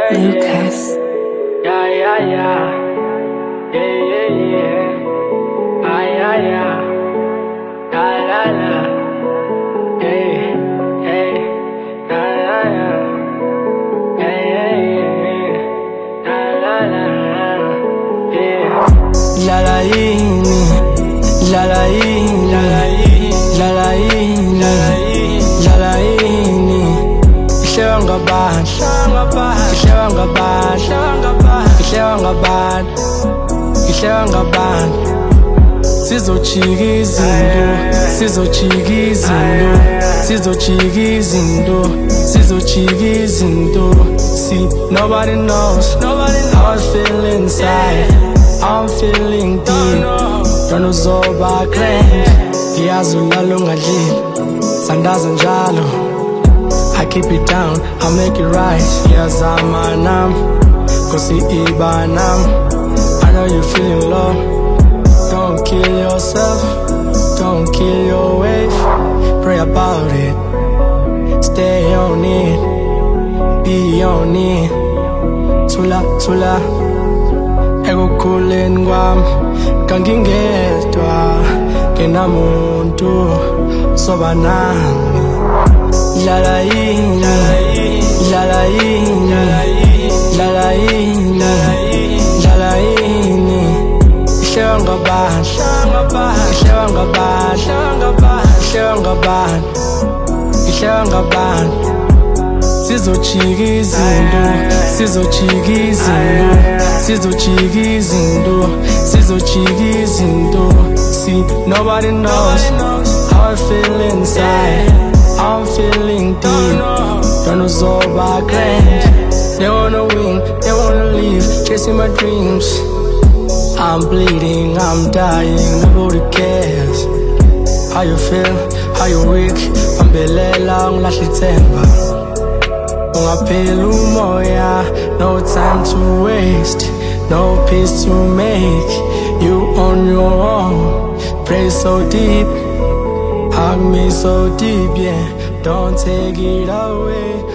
Lucas. Yeah, yeah, yeah. Yeah, yeah, yeah. Ah, yeah, yeah. La, la, la. Hey, hey. La, la, la. Yeah, yeah, yeah. La, la, la. Yeah. La, la, yini. La, la, yini. La, la, yini. La, la, yini. La, la, yini. Ihlewa ngabantu, ihlewa ngabantu, ihlewa ngabantu, ihlewa ngabantu. Sizojika izinto, sizojika izinto, sizojika izinto, sizojika izinto. See, nobody knows how I feel inside. I'm feeling deep. Don't uzoba grand. Ngiyazi ulala ungadlile, sandaza njalo. I keep it down, I make it right. Ngiyazama nami, Nkosi iba nami. I know you feeling low. Don't kill yourself, don't kill your wave. Pray about it, stay on it, be on it. Thula, thula, ekukhuleni kwami kangingedwa, ngenamuntu soba nami. La la yini, la la yini, la la yini, la la yini. Ihlewa ngabantu, ihlewa ngabantu, ihlewa ngabantu, ihlewa ngabantu. Sizojika izinto, sizojika izinto, sizojika izinto, sizojika izinto. See, nobody knows how I feel inside. I'm feeling deep, don't uzoba grand. They wanna win, they wanna live, chasing my dreams. I'm bleeding, I'm dying, nobody cares. How you feel, how you weak, bambelela ngilahla ithemba. Ungaphela umoya, no time to waste, no peace to make. You on your own, pray so deep, hug me so deep, yeah. Don't take it away.